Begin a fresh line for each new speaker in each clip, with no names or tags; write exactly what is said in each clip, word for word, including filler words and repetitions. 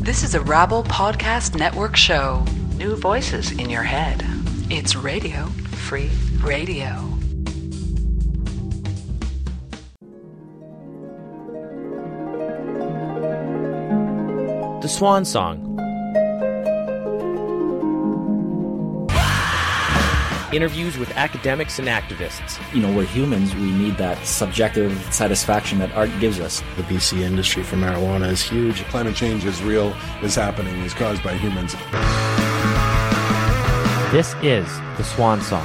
This is a Rabble Podcast Network show. New voices in your head. It's Radio Free Radio.
The Swan Song. Interviews with academics and activists.
You know, we're humans. We need that subjective satisfaction that art gives us.
The B C industry for marijuana is huge.
Climate change is real, is happening, is caused by humans.
This is The Swan Song.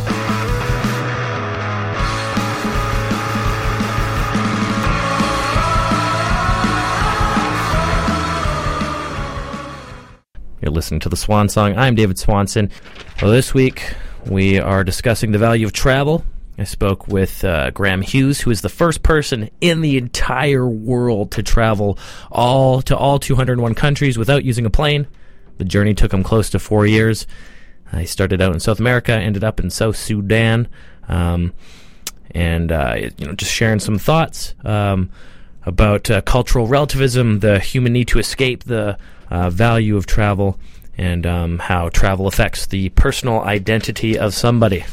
You're listening to The Swan Song. I'm David Swanson. Well, this week we are discussing the value of travel. I spoke with uh, Graham Hughes, who is the first person in the entire world to travel all to all two hundred one countries without using a plane. The journey took him close to four years. Uh, he started out in South America, ended up in South Sudan, um, and uh, you know, just sharing some thoughts um, about uh, cultural relativism, the human need to escape, the uh, value of travel, and um, how travel affects the personal identity of somebody.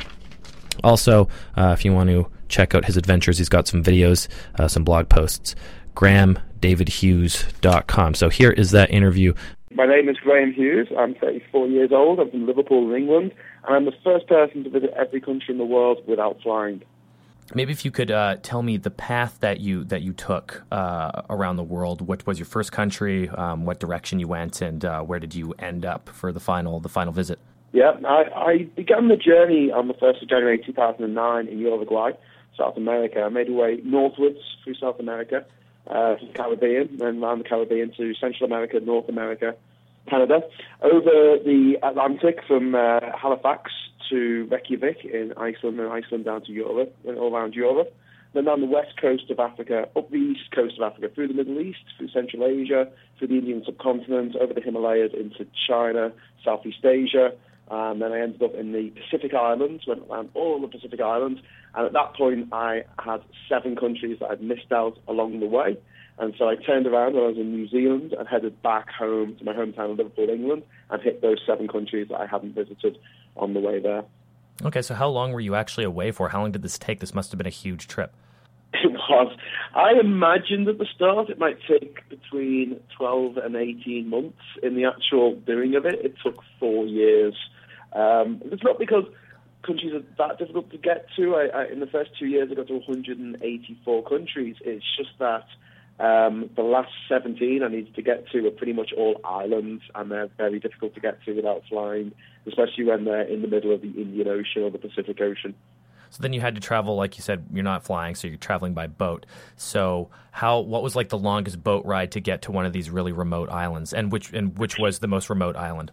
Also, uh, if you want to check out his adventures, he's got some videos, uh, some blog posts, graham david hughes dot com. So here is that interview.
My name is Graham Hughes. I'm thirty-four years old. I'm from Liverpool, England, and I'm the first person to visit every country in the world without flying.
Maybe if you could uh, tell me the path that you that you took uh, around the world. What was your first country? Um, what direction you went, and uh, where did you end up for the final the final visit?
Yeah, I, I began the journey on the first of January two thousand nine in Uruguay, South America. I made my way northwards through South America, uh, to the Caribbean, then around the Caribbean to Central America, North America, Canada, over the Atlantic from uh, Halifax to Reykjavik in Iceland, and Iceland down to Europe, and all around Europe. Then down the west coast of Africa, up the east coast of Africa, through the Middle East, through Central Asia, through the Indian subcontinent, over the Himalayas into China, Southeast Asia. And then I ended up in the Pacific Islands, went around all the Pacific Islands. And at that point, I had seven countries that I'd missed out along the way. And so I turned around when I was in New Zealand and headed back home to my hometown of Liverpool, England, and hit those seven countries that I hadn't visited on the way there.
Okay, so how long were you actually away for? How long did this take? This must have been a huge trip.
It was. I imagined at the start it might take between twelve and eighteen months. In the actual doing of it, it took four years. Um, it's not because countries are that difficult to get to. I, I, in the first two years, I got to one hundred eighty-four countries. It's just that um, the last seventeen I needed to get to are pretty much all islands, and they're very difficult to get to without flying, especially when they're in the middle of the Indian Ocean or the Pacific Ocean.
So then you had to travel, like you said, you're not flying, so you're traveling by boat. So how? What was like the longest boat ride to get to one of these really remote islands, and which and which was the most remote island?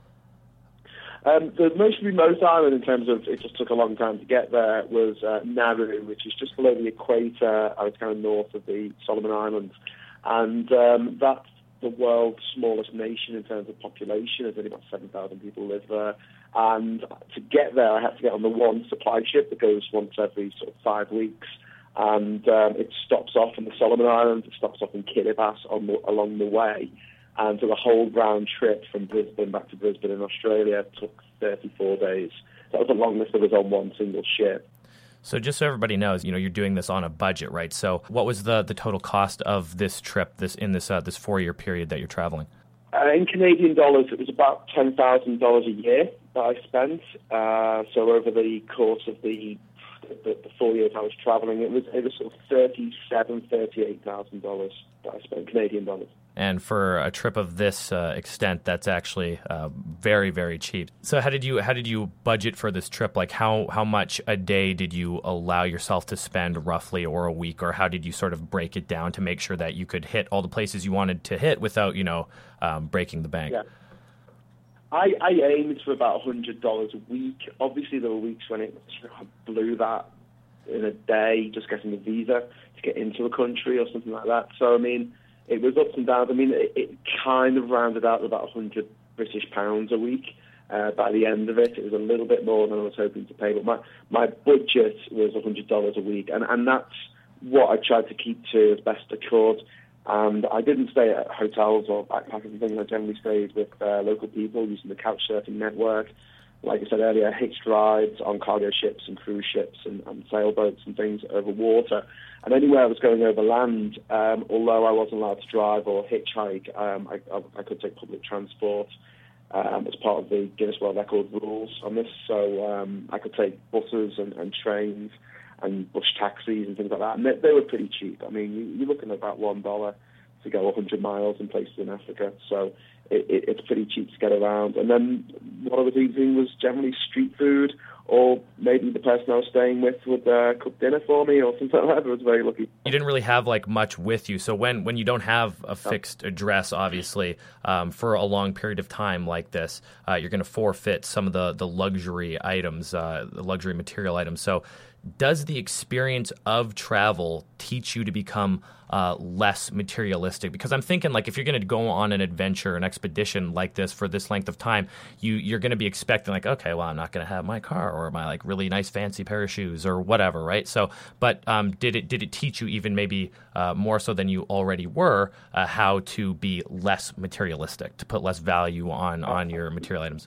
Um, the most remote island, in terms of it just took a long time to get there, was uh, Nauru, which is just below the equator. I was kind of north of the Solomon Islands, and um, that's the world's smallest nation in terms of population. There's only about seven thousand people live there. And to get there, I had to get on the one supply ship that goes once every sort of five weeks. And um, it stops off in the Solomon Islands, it stops off in Kiribati on the, along the way. And so the whole round trip from Brisbane back to Brisbane in Australia took thirty-four days. That was the longest that was on one single ship.
So just so everybody knows, you know, you're doing this on a budget, right? So what was the, the total cost of this trip this in this uh, this four-year period that you're traveling?
Uh, in Canadian dollars, it was about ten thousand dollars a year that I spent. Uh, so over the course of the, the the four years I was traveling, it was it was sort of thirty-seven, thirty-eight thousand dollars that I spent Canadian dollars.
And for a trip of this uh, extent, that's actually uh, very, very cheap. So how did you how did you budget for this trip? Like how how much a day did you allow yourself to spend roughly, or a week, or how did you sort of break it down to make sure that you could hit all the places you wanted to hit without, you know, um, breaking the bank?
Yeah. I, I aimed for about one hundred dollars a week. Obviously, there were weeks when it you know, I blew that in a day, just getting a visa to get into a country or something like that. So, I mean, it was ups and downs. I mean, it, it kind of rounded out to about one hundred British pounds a week. Uh, by the end of it, it was a little bit more than I was hoping to pay. But my, my budget was one hundred dollars a week. And, and that's what I tried to keep to as best I could. And I didn't stay at hotels or backpackers and things. I generally stayed with uh, local people using the couch surfing network. Like I said earlier, hitched rides on cargo ships and cruise ships and, and sailboats and things over water. And anywhere I was going over land, um, although I wasn't allowed to drive or hitchhike, um, I, I, I could take public transport um, as part of the Guinness World Record rules on this. So um, I could take buses and, and trains and bush taxis and things like that. And they, they were pretty cheap. I mean, you, you're looking at about one dollar to go one hundred miles in places in Africa. So it, it, it's pretty cheap to get around. And then what I was eating was generally street food, or maybe the person I was staying with would uh, cook dinner for me or something like that. I was very lucky.
You didn't really have like much with you. So when, when you don't have a fixed address, obviously, um, for a long period of time like this, uh, you're going to forfeit some of the, the luxury items, uh, the luxury material items. So does the experience of travel teach you to become uh, less materialistic? Because I'm thinking, like, if you're going to go on an adventure, an expedition like this for this length of time, you, you're going to be expecting, like, okay, well, I'm not going to have my car or my, like, really nice fancy pair of shoes or whatever, right? So, but um, did it did it teach you even maybe uh, more so than you already were uh, how to be less materialistic, to put less value on, on your material items?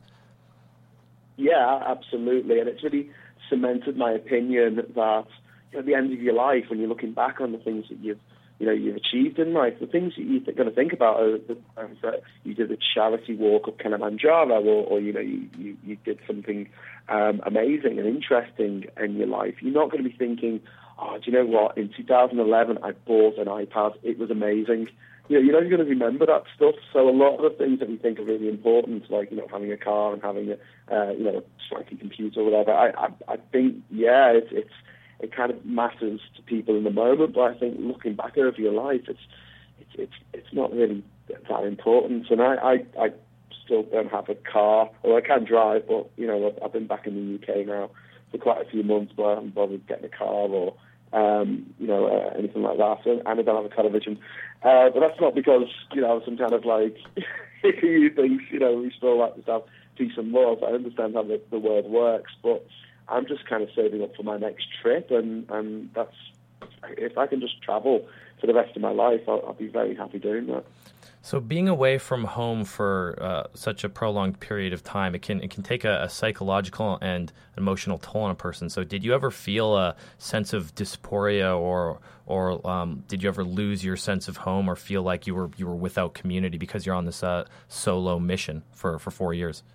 Yeah, absolutely. And it's really cemented my opinion that, you know, at the end of your life, when you're looking back on the things that you've, you know, you've achieved in life, the things that you're going to think about are the times that you did a charity walk up Kilimanjaro, or, or you know, you, you, you did something um, amazing and interesting in your life. You're not going to be thinking, oh, do you know what? In two thousand eleven, I bought an iPad. It was amazing. You know, you're not going to remember that stuff. So a lot of the things that we think are really important, like, you know, having a car and having a, uh, you know, a swanky computer or whatever, I, I, I think, yeah, it's, it's, it kind of matters to people in the moment. But I think looking back over your life, it's, it's, it's, it's not really that important. And I, I, I still don't have a car, or I can drive, but, you know, I've, I've been back in the U K now for quite a few months, but I haven't bothered getting a car or, Um, you know, uh, anything like that. And I don't have a television. Uh, but that's not because, you know, some kind of like hippie things, you know, we still like to have peace and love. I understand how the, the word works, but I'm just kind of saving up for my next trip. And, and that's, if I can just travel for the rest of my life, I'll, I'll be very happy doing that.
So being away from home for uh, such a prolonged period of time, it can it can take a, a psychological and emotional toll on a person. So did you ever feel a sense of dysphoria, or or um, did you ever lose your sense of home, or feel like you were you were without community because you're on this uh, solo mission for, for four years?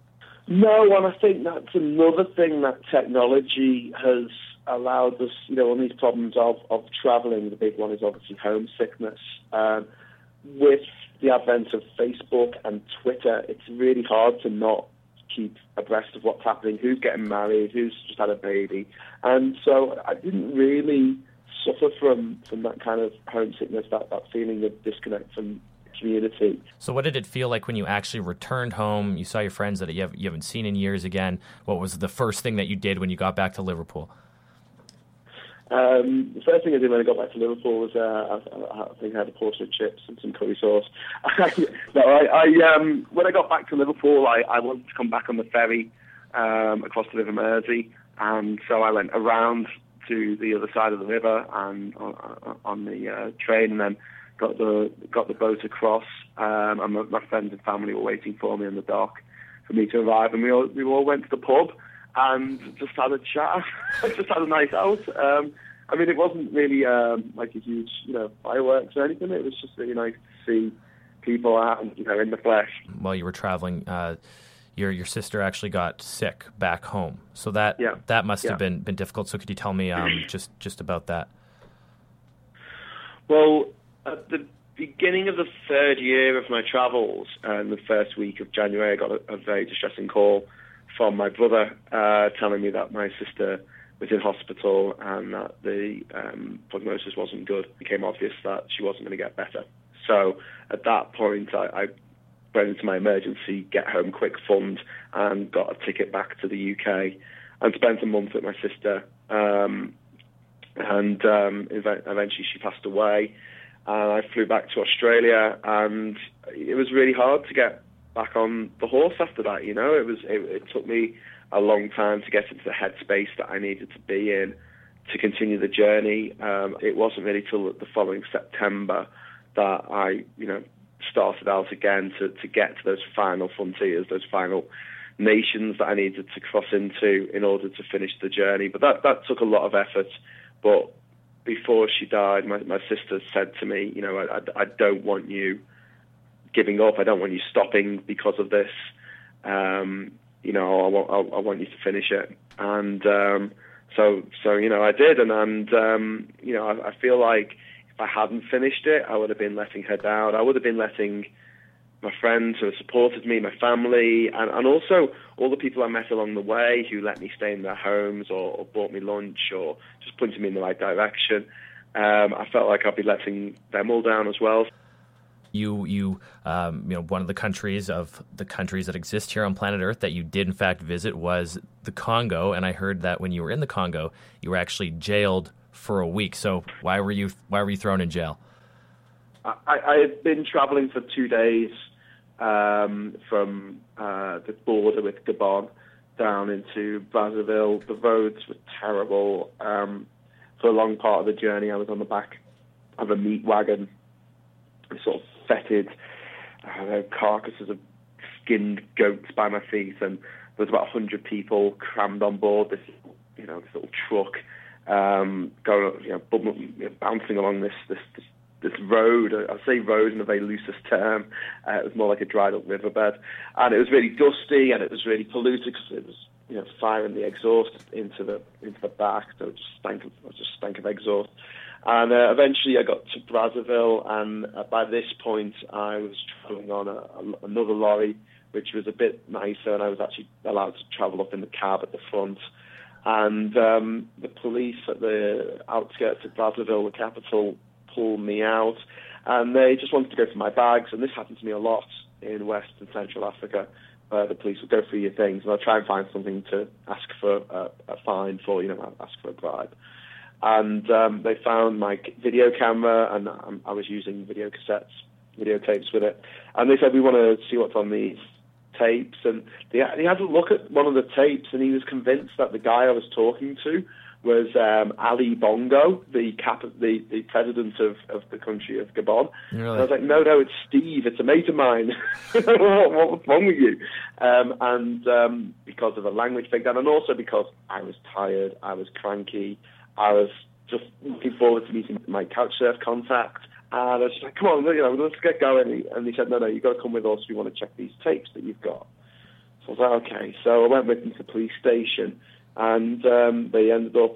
No, and I think that's another thing that technology has allowed us, you know, on these problems of, of traveling. The big one is obviously homesickness. Um, with the advent of Facebook and Twitter, it's really hard to not keep abreast of what's happening, who's getting married, who's just had a baby. And so I didn't really suffer from, from that kind of homesickness, that, that feeling of disconnect from community.
So what did it feel like when you actually returned home? You saw your friends that you, have, you haven't seen in years again. What was the first thing that you did when you got back to Liverpool?
Um, the first thing I did when I got back to Liverpool was uh, I, I think I had a portion of chips and some curry sauce. no, I, I um, when I got back to Liverpool, I, I wanted to come back on the ferry um, across the River Mersey, and so I went around to the other side of the river and on, on the uh, train, and then got the got the boat across. Um, and my, my friends and family were waiting for me on the dock for me to arrive, and we all we all went to the pub and just had a chat. Just had a night out. Um, I mean, it wasn't really um, like a huge, you know, fireworks or anything. It was just really nice to see people out, you know, in the flesh.
While you were traveling, uh, your your sister actually got sick back home, so that
yeah.
that must
yeah.
have been been difficult. So could you tell me um, just just about that?
Well, at the beginning of the third year of my travels, and uh, the first week of January, I got a, a very distressing call from my brother uh, telling me that my sister was in hospital and that the um, prognosis wasn't good. It became obvious that she wasn't going to get better. So at that point, I, I went into my emergency get home quick fund and got a ticket back to the U K and spent a month with my sister. Um, and um, eventually she passed away. And I flew back to Australia, and it was really hard to get back on the horse after that. You know, it was it, it took me a long time to get into the headspace that I needed to be in to continue the journey. Um, it wasn't really till the following September that I, you know, started out again to, to get to those final frontiers, those final nations that I needed to cross into in order to finish the journey. But that, that took a lot of effort. But before she died, my, my sister said to me, you know, I, I, I don't want you giving up. I don't want you stopping because of this. Um, you know, I want, I, I want you to finish it. And um, so, so you know, I did. And, and um, you know, I, I feel like if I hadn't finished it, I would have been letting her down. I would have been letting my friends who have supported me, my family, and, and also all the people I met along the way who let me stay in their homes or, or bought me lunch or just pointed me in the right direction. Um, I felt like I'd be letting them all down as well.
You, you, um, you know, one of the countries of the countries that exist here on planet Earth that you did in fact visit was the Congo, and I heard that when you were in the Congo, you were actually jailed for a week. So why were you, why were you thrown in jail?
I, I had been traveling for two days um, from uh, the border with Gabon down into Brazzaville. The roads were terrible. Um, for a long part of the journey, I was on the back of a meat wagon, sort of fetid uh, carcasses of skinned goats by my feet, and there was about a hundred people crammed on board this, you know, this little truck, um, going, you know, bubbling, you know, bouncing along this this. this this road. I say road in a very loosest term. Uh, it was more like a dried up riverbed, and it was really dusty and it was really polluted because it was, you know, firing the exhaust into the into the back, so it just stank of it just stank of exhaust. And uh, eventually, I got to Brazzaville, and uh, by this point, I was traveling on a, a, another lorry, which was a bit nicer, and I was actually allowed to travel up in the cab at the front. And um, the police at the outskirts of Brazzaville, the capital, pulled me out, and they just wanted to go for my bags. And this happened to me a lot in West and Central Africa, where the police would go through your things, and I'll try and find something to ask for a, a fine for, you know, ask for a bribe. And um, they found my video camera, and um, I was using video cassettes, videotapes with it. And they said, we want to see what's on these tapes. And they, they had a look at one of the tapes, and he was convinced that the guy I was talking to was um, Ali Bongo, the cap, the, the president of, of the country of Gabon.
Really?
And I was like, no, no, it's Steve. It's a mate of mine. what, what's wrong with you? Um, and um, because of a language breakdown, and also because I was tired, I was cranky, I was just looking forward to meeting my Couchsurf contact. And I was just like, come on, you know, let's get going. And he said, no, no, you've got to come with us. We want to check these tapes that you've got. So I was like, okay. So I went with them to the police station. And um, they ended up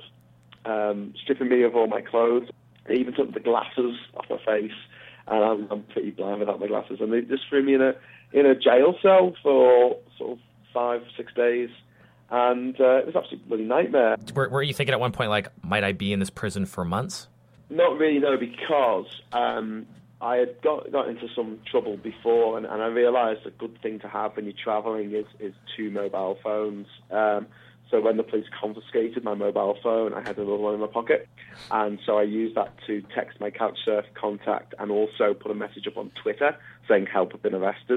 um, stripping me of all my clothes. They even took the glasses off my face, and I'm, I'm pretty blind without my glasses. And they just threw me in a in a jail cell for sort of five, six days, and uh, it was absolutely a bloody nightmare.
Were, were you thinking at one point, like, might I be in this prison for months?
Not really, no, because um, I had got got into some trouble before, and, and I realised a good thing to have when you're travelling is, is two mobile phones. Um, So when the police confiscated my mobile phone, I had another one in my pocket. And so I used that to text my Couchsurf contact and also put a message up on Twitter saying help, I've been arrested.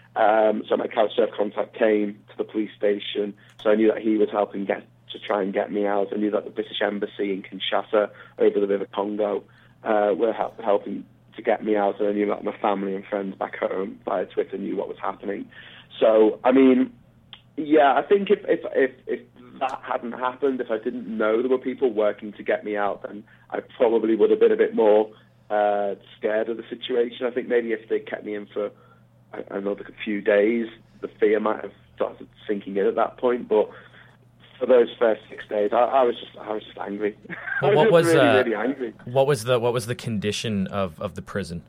Um, so my Couchsurf contact came to the police station. So I knew that he was helping get to try and get me out. I knew that the British Embassy in Kinshasa over the River Congo uh, were help, helping to get me out. And I knew that my family and friends back home via Twitter knew what was happening. So, I mean... Yeah, I think if, if if if that hadn't happened, if I didn't know there were people working to get me out, then I probably would have been a bit more uh, scared of the situation. I think maybe if they kept me in for another few days, the fear might have started sinking in at that point. But for those first six days, I, I was just I was just angry.
Well,
I was
what
just
was
really,
uh,
really angry.
What was the what was the condition of, of the prison?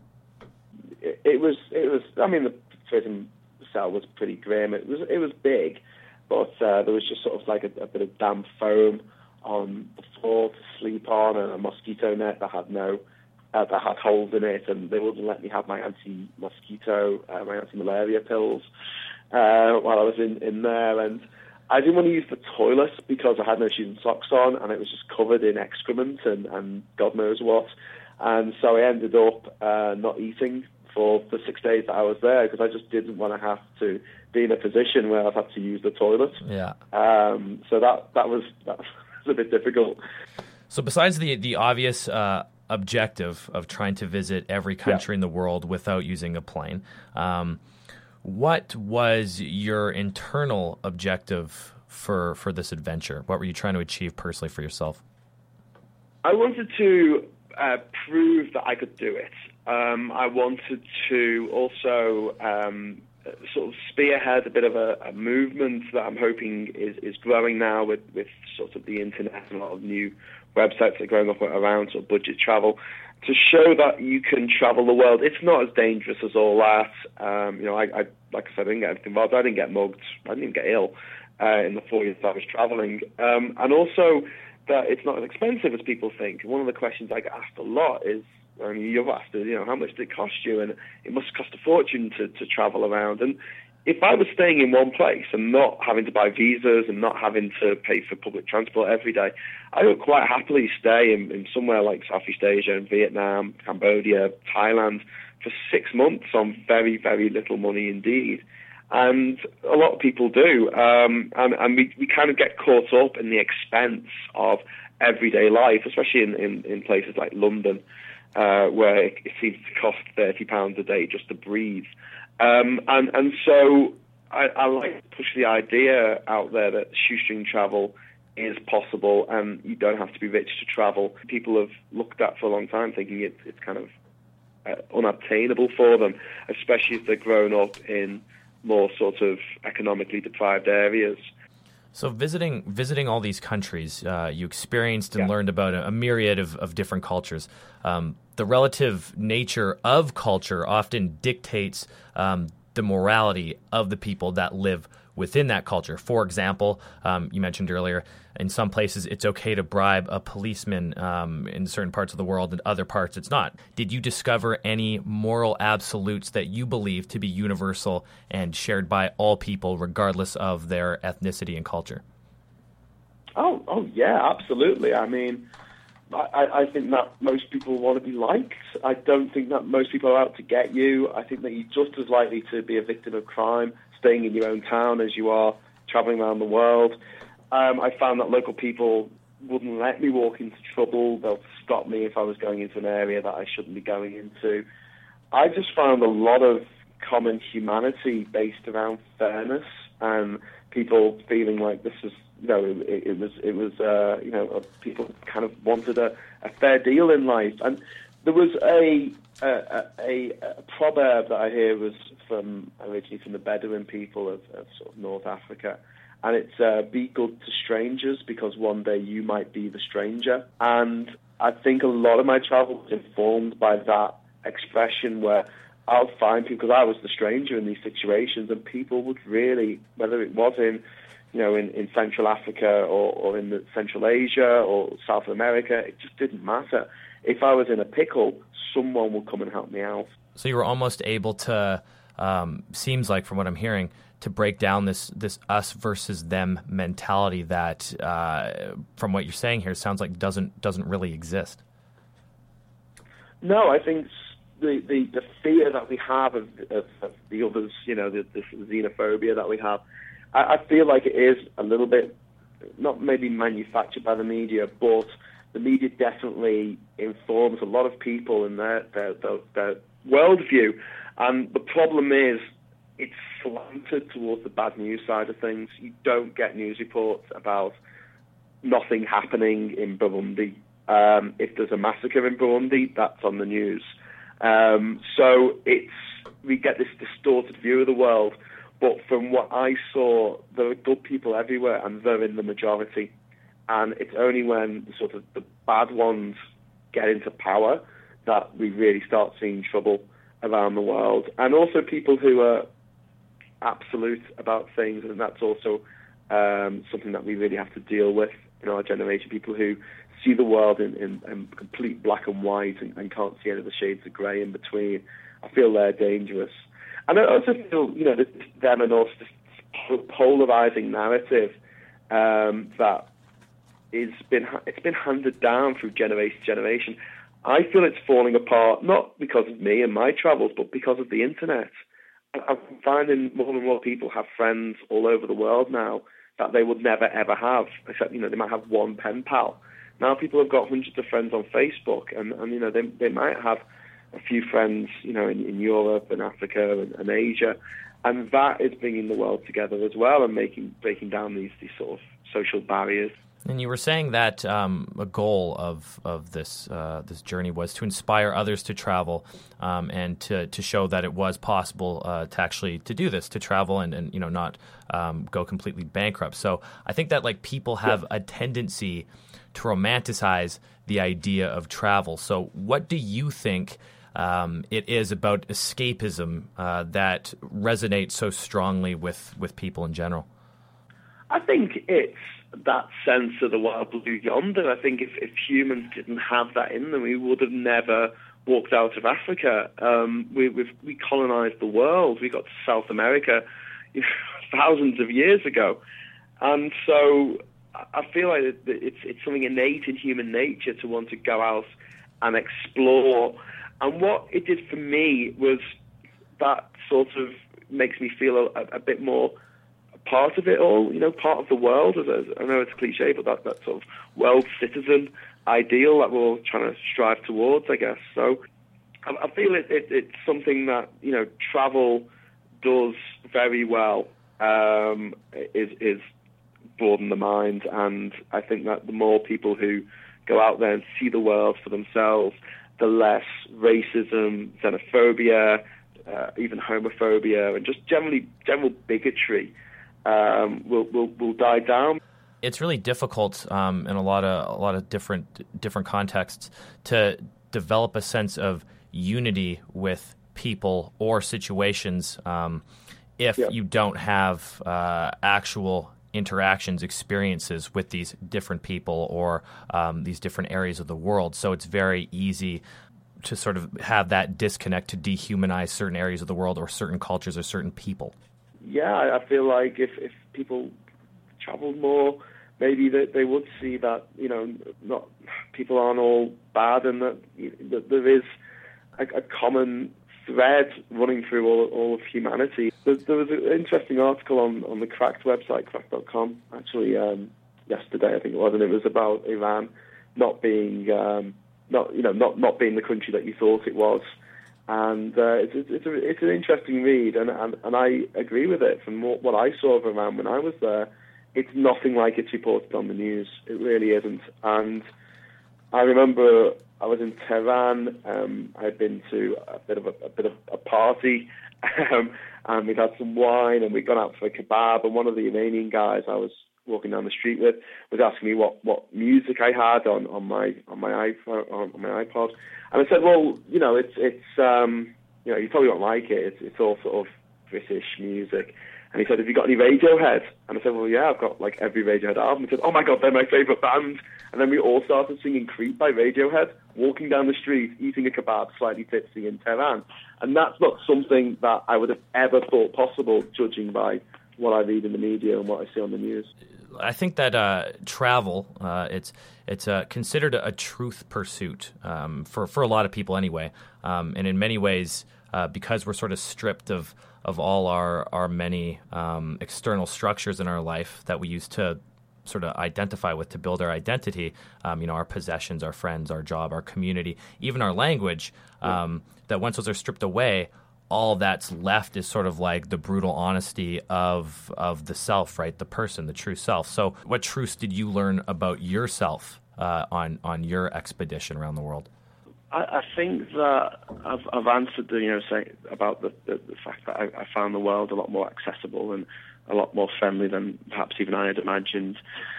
It, it was it was. I mean, the prison cell was pretty grim. It was it was big, but uh, there was just sort of like a, a bit of damp foam on the floor to sleep on, and a mosquito net that had no uh, that had holes in it, and they wouldn't let me have my anti-mosquito, uh, my anti-malaria pills uh, while I was in in there, and I didn't want to use the toilet because I had no shoes and socks on, and it was just covered in excrement and, and God knows what, and so I ended up uh, not eating for the six days that I was there because I just didn't want to have to be in a position where I've had to use the toilet.
Yeah.
Um, so that that was that was a bit difficult.
So besides the the obvious uh, objective of trying to visit every country yeah. in the world without using a plane. Um, what was your internal objective for for this adventure? What were you trying to achieve personally for yourself?
I wanted to uh, prove that I could do it. Um, I wanted to also um, sort of spearhead a bit of a, a movement that I'm hoping is, is growing now with, with sort of the internet and a lot of new websites that are growing up around sort of budget travel, to show that you can travel the world. It's not as dangerous as all that. Um, you know, I, I like I said, I didn't get anything involved. I didn't get mugged. I didn't even get ill uh, in the four years I was traveling. Um, and also that it's not as expensive as people think. One of the questions I get asked a lot is, I mean, you've asked, you know, how much did it cost you? And it must cost a fortune to, to travel around. And if I was staying in one place and not having to buy visas and not having to pay for public transport every day, I would quite happily stay in, in somewhere like Southeast Asia, in Vietnam, Cambodia, Thailand for six months on very, very little money indeed. And a lot of people do. Um, and and we, we kind of get caught up in the expense of everyday life, especially in, in, in places like London, uh, where it, it seems to cost thirty pounds a day just to breathe. Um, and, and so I, I like to push the idea out there that shoestring travel is possible and you don't have to be rich to travel. People have looked at for a long time thinking it's, it's kind of uh, unobtainable for them, especially if they're grown up in more sort of economically deprived areas.
So visiting visiting all these countries, uh, you experienced and
yeah.
learned about a, a myriad of, of different cultures. Um, the relative nature of culture often dictates um, the morality of the people that live within that culture. For example, um, you mentioned earlier, in some places it's okay to bribe a policeman um, in certain parts of the world, and other parts it's not. Did you discover any moral absolutes that you believe to be universal and shared by all people, regardless of their ethnicity and culture?
Oh, oh yeah, absolutely. I mean, I, I think that most people want to be liked. I don't think that most people are out to get you. I think that you're just as likely to be a victim of crime staying in your own town as you are traveling around the world. Um, I found that local people wouldn't let me walk into trouble. They'll stop me if I was going into an area that I shouldn't be going into. I just found a lot of common humanity based around fairness and people feeling like this was, you know, it, it was, it was, uh, you know, people kind of wanted a, a fair deal in life. And there was a a, a a proverb that I hear was from originally from the Bedouin people of, of sort of North Africa, and it's uh, be good to strangers because one day you might be the stranger. And I think a lot of my travel was informed by that expression, where I'll find people, because I was the stranger in these situations, and people would really, whether it was in, you know, in, in Central Africa or, or in the Central Asia or South America, it just didn't matter. If I was in a pickle, someone would come and help me out.
So you were almost able to, um, seems like from what I'm hearing, to break down this this us versus them mentality that, uh, from what you're saying here, sounds like doesn't doesn't really exist.
No, I think the the, the fear that we have of, of, of the others, you know, the, the xenophobia that we have, I, I feel like it is a little bit, not maybe manufactured by the media, but the media definitely informs a lot of people in their, their, their, their worldview. And the problem is it's slanted towards the bad news side of things. You don't get news reports about nothing happening in Burundi. Um, if there's a massacre in Burundi, that's on the news. Um, so it's we get this distorted view of the world. But from what I saw, there are good people everywhere, and they're in the majority. And it's only when the sort of the bad ones get into power that we really start seeing trouble around the world. And also people who are absolute about things, and that's also um, something that we really have to deal with in our generation. People who see the world in, in, in complete black and white and, and can't see any of the shades of grey in between. I feel they're dangerous. And I also feel, you know, this, them and us, this polarizing narrative um, that is been it's been handed down through generation to generation. I feel it's falling apart, not because of me and my travels, but because of the internet. I'm finding more and more people have friends all over the world now that they would never ever have, except, you know, they might have one pen pal. Now people have got hundreds of friends on Facebook, and, and you know, they they might have a few friends, you know, in, in Europe and Africa and, and Asia, and that is bringing the world together as well and making breaking down these these sort of social barriers.
And you were saying that um, a goal of of this uh, this journey was to inspire others to travel um, and to, to show that it was possible uh, to actually to do this, to travel and, and you know not um, go completely bankrupt. So I think that like people have yeah. a tendency to romanticize the idea of travel. So what do you think um, it is about escapism uh, that resonates so strongly with, with people in general?
I think it's that sense of the wild blue yonder. I think if, if humans didn't have that in them, we would have never walked out of Africa. Um, we we've, we colonized the world. We got to South America you know, thousands of years ago. And so I feel like it's, it's something innate in human nature to want to go out and explore. And what it did for me was that sort of makes me feel a, a bit more part of it all, you know, part of the world. As, as, I know it's cliche, but that, that sort of world citizen ideal that we're all trying to strive towards, I guess. So I, I feel it, it, it's something that, you know, travel does very well, um, is, is broaden the mind. And I think that the more people who go out there and see the world for themselves, the less racism, xenophobia, uh, even homophobia, and just generally general bigotry Um, will, will will die down.
It's really difficult um, in a lot of a lot of different different contexts to develop a sense of unity with people or situations um, if yeah. you don't have uh, actual interactions, experiences with these different people or um, these different areas of the world. So it's very easy to sort of have that disconnect, to dehumanize certain areas of the world or certain cultures or certain people.
Yeah, I feel like if, if people traveled more, maybe they, they would see that, you know, not people aren't all bad, and that, that there is a, a common thread running through all, all of humanity. There, there was an interesting article on, on the Cracked website, cracked dot com, actually um, yesterday, I think it was, and it was about Iran not being, um, not you know, not, not being the country that you thought it was. And uh, it's it's, a, it's an interesting read, and, and and I agree with it. From what, what I saw of Iran when I was there, it's nothing like it's reported on the news. It really isn't. And I remember I was in Tehran. Um, I'd been to a bit of a, a bit of a party, um, and we'd had some wine, and we'd gone out for a kebab. And one of the Iranian guys I was walking down the street with was asking me what, what music I had on, on my on my iPhone on my iPod. And I said, well, you know, it's, it's um, you know, you probably won't like it. It's, it's all sort of British music. And he said, have you got any Radiohead? And I said, well, yeah, I've got like every Radiohead album. He said, oh my God, they're my favourite band. And then we all started singing Creep by Radiohead, walking down the street, eating a kebab, slightly tipsy in Tehran. And that's not something that I would have ever thought possible, judging by what I read in the media and what I see on the news.
I think that uh, travel, uh, it's it's uh, considered a, a truth pursuit um, for, for a lot of people anyway. Um, and in many ways, uh, because we're sort of stripped of, of all our, our many um, external structures in our life that we use to sort of identify with, to build our identity, um, you know, our possessions, our friends, our job, our community, even our language, um, yeah. that once those are stripped away, all that's left is sort of like the brutal honesty of of the self, right? The person, the true self. So what truths did you learn about yourself uh, on, on your expedition around the world?
I, I think that I've, I've answered the, you know, say about the, the, the fact that I, I found the world a lot more accessible and a lot more friendly than perhaps even I had imagined.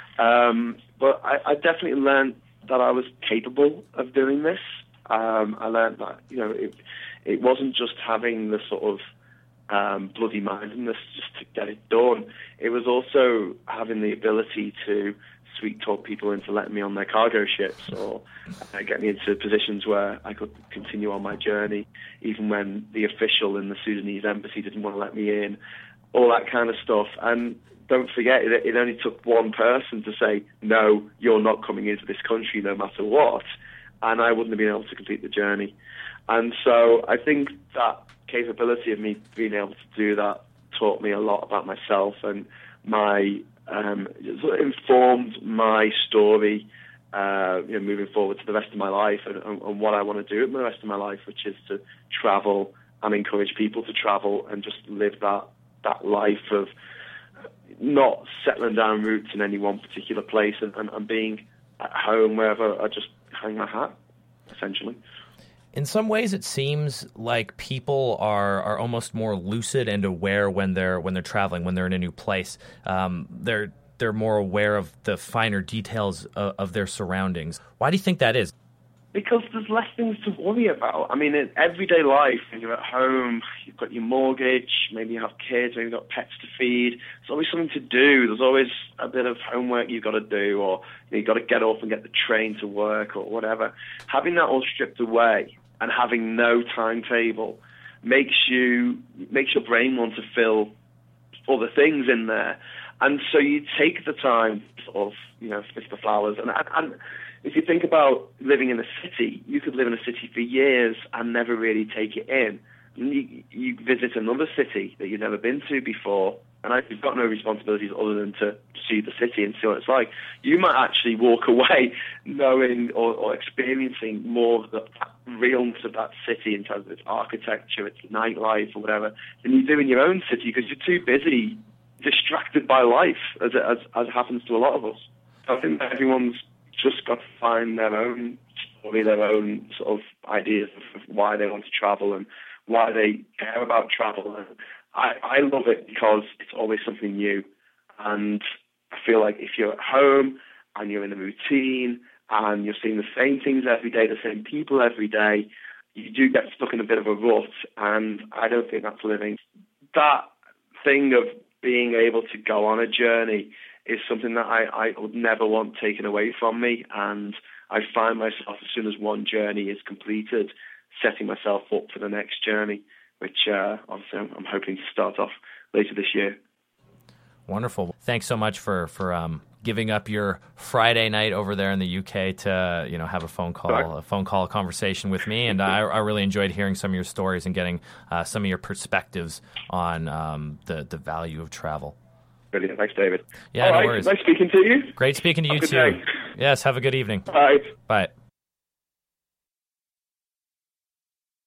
Um, but I, I definitely learned that I was capable of doing this. Um, I learned that, you know, it, it wasn't just having the sort of um, bloody mindedness just to get it done. It was also having the ability to sweet talk people into letting me on their cargo ships, or uh, get me into positions where I could continue on my journey, even when the official in the Sudanese embassy didn't want to let me in, all that kind of stuff. And don't forget, it, it only took one person to say, no, you're not coming into this country no matter what, and I wouldn't have been able to complete the journey. And so I think that capability of me being able to do that taught me a lot about myself, and my um, sort of informed my story uh, you know, moving forward to the rest of my life and, and, and what I want to do with the rest of my life, which is to travel and encourage people to travel and just live that that life of not settling down roots in any one particular place and, and, and being at home wherever I just hang my hat, essentially.
In some ways, it seems like people are, are almost more lucid and aware when they're when they're traveling, when they're in a new place. Um, they're they're more aware of the finer details of, of their surroundings. Why do you think that is?
Because there's less things to worry about. I mean, in everyday life, when you're at home, you've got your mortgage, maybe you have kids, maybe you've got pets to feed. There's always something to do. There's always a bit of homework you've got to do, or you know, you've got to get up and get the train to work or whatever. Having that all stripped away and having no timetable makes you makes your brain want to fill other things in there. And so you take the time to sort of, you know, sniff the flowers. And, and if you think about living in a city, you could live in a city for years and never really take it in. And you, you visit another city that you've never been to before, and you've got no responsibilities other than to see the city and see what it's like. You might actually walk away knowing or, or experiencing more of the realness of that city in terms of its architecture, its nightlife, or whatever, than you do in your own city because you're too busy, distracted by life, as, as, as happens to a lot of us. I think that everyone's just got to find their own story, their own sort of ideas of why they want to travel and why they care about travel. And I, I love it because it's always something new. And I feel like if you're at home and you're in a routine and you're seeing the same things every day, the same people every day, you do get stuck in a bit of a rut. And I don't think that's living. That thing of being able to go on a journey is something that I, I would never want taken away from me. And I find myself, as soon as one journey is completed, setting myself up for the next journey, which uh, obviously I'm, I'm hoping to start off later this year.
Wonderful. Thanks so much for, for um, giving up your Friday night over there in the U K to, you know, have a phone call, Sorry. a phone call conversation with me. And I, I really enjoyed hearing some of your stories and getting uh, some of your perspectives on um, the, the value of travel.
Brilliant. Thanks, David.
Yeah,
All
no
right.
worries.
Nice speaking to you.
Great speaking to you,
have
too. Yes, have a good evening.
Bye.
Bye.